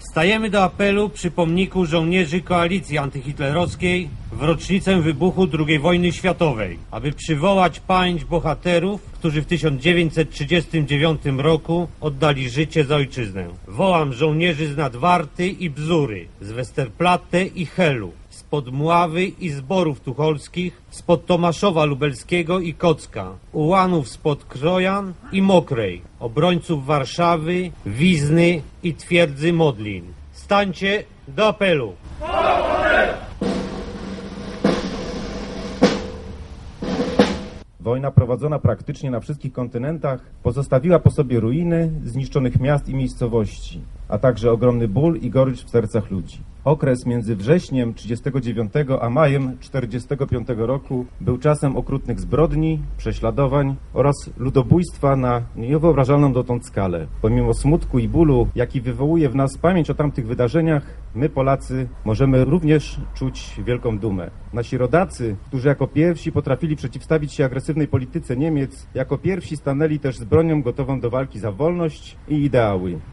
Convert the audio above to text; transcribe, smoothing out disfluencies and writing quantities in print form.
Stajemy do apelu przy pomniku żołnierzy koalicji antyhitlerowskiej w rocznicę wybuchu II wojny światowej, aby przywołać pamięć bohaterów, którzy w 1939 roku oddali życie za ojczyznę. Wołam żołnierzy z Nadwarty i Bzury, z Westerplatte i Helu, spod Mławy i Zborów Tucholskich, spod Tomaszowa Lubelskiego i Kocka, ułanów spod Krojan i Mokrej, obrońców Warszawy, Wizny i twierdzy Modlin. Stańcie do apelu! Wojna prowadzona praktycznie na wszystkich kontynentach pozostawiła po sobie ruiny zniszczonych miast i miejscowości, a także ogromny ból i gorycz w sercach ludzi. Okres między wrześniem 1939 a majem 1945 roku był czasem okrutnych zbrodni, prześladowań oraz ludobójstwa na niewyobrażalną dotąd skalę. Pomimo smutku i bólu, jaki wywołuje w nas pamięć o tamtych wydarzeniach, my Polacy możemy również czuć wielką dumę. Nasi rodacy, którzy jako pierwsi potrafili przeciwstawić się agresywnej polityce Niemiec, jako pierwsi stanęli też z bronią gotową do walki za wolność i ideały.